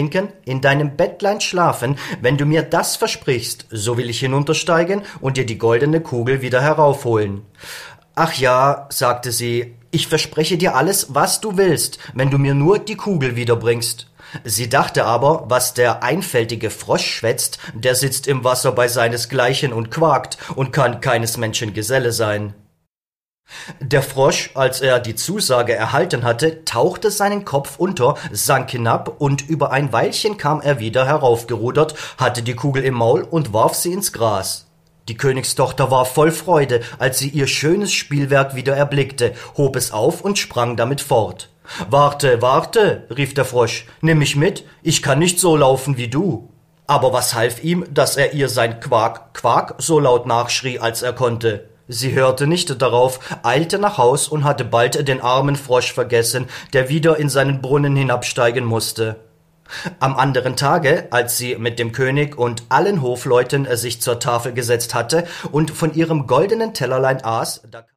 trinken, in deinem Bettlein schlafen, wenn du mir das versprichst, so will ich hinuntersteigen und dir die goldene Kugel wieder heraufholen. »Ach ja«, sagte sie, »ich verspreche dir alles, was du willst, wenn du mir nur die Kugel wiederbringst.« Sie dachte aber, was der einfältige Frosch schwätzt, der sitzt im Wasser bei seinesgleichen und quakt und kann keines Menschen Geselle sein. Der Frosch, als er die Zusage erhalten hatte, tauchte seinen Kopf unter, sank hinab, und über ein Weilchen kam er wieder heraufgerudert, hatte die Kugel im Maul und warf sie ins Gras. Die Königstochter war voll Freude, als sie ihr schönes Spielwerk wieder erblickte, hob es auf und sprang damit fort. »Warte, warte«, rief der Frosch, »nimm mich mit, ich kann nicht so laufen wie du.« Aber was half ihm, dass er ihr sein »Quak, Quak« so laut nachschrie, als er konnte? Sie hörte nicht darauf, eilte nach Haus und hatte bald den armen Frosch vergessen, der wieder in seinen Brunnen hinabsteigen musste. Am anderen Tage, als sie mit dem König und allen Hofleuten sich zur Tafel gesetzt hatte und von ihrem goldenen Tellerlein aß,